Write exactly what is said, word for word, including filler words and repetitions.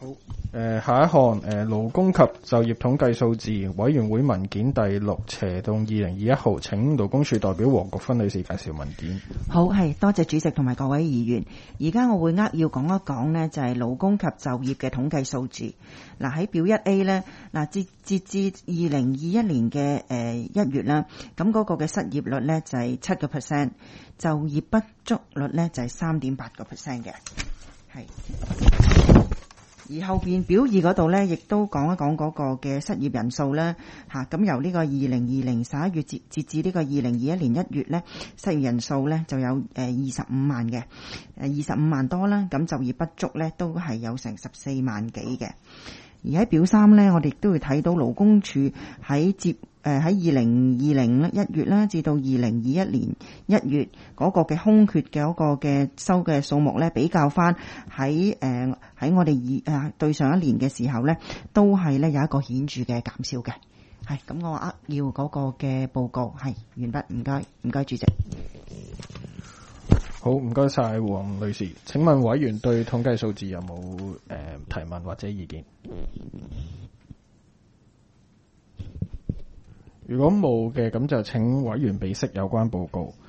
好，誒、呃、下一項誒勞工及就業統計數字委員會文件第六斜到二零二一號，請勞工處代表黃國芬女士介紹文件。 好，係多謝主席同埋各位議員。而家我會扼要講一講呢，就係勞工及就業嘅統計數字。嗱喺表一 A 呢，嗱截截至二零二一年嘅誒一月啦，咁嗰個嘅失業率呢就係七個 percent， 就業不足率呢就係三點八個 percent 嘅，係。而後邊表二嗰度咧，亦都講一講嗰個嘅失業人數咧，嚇咁由呢個二零二零十一月截截至呢個二零二一年一月咧，失業人數咧就有誒二十五萬嘅，誒二十五萬多啦，咁就業不足咧都係有成十四萬幾嘅。而喺表三咧，我哋亦都會睇到勞工處喺接誒喺二零二零一月啦，至到二零二一年一月嗰個嘅空缺嘅嗰個嘅收嘅數目咧，比較翻喺誒喺我哋二誒對上一年嘅時候咧，都係咧有一個顯著嘅減少嘅。係咁，我扼要嗰個嘅報告係完畢，唔該，唔該主席。 好，唔該晒黃女士。請問委員對統計數字有冇誒、呃、提問或者意見？如果冇嘅，咁就請委員備悉有關報告。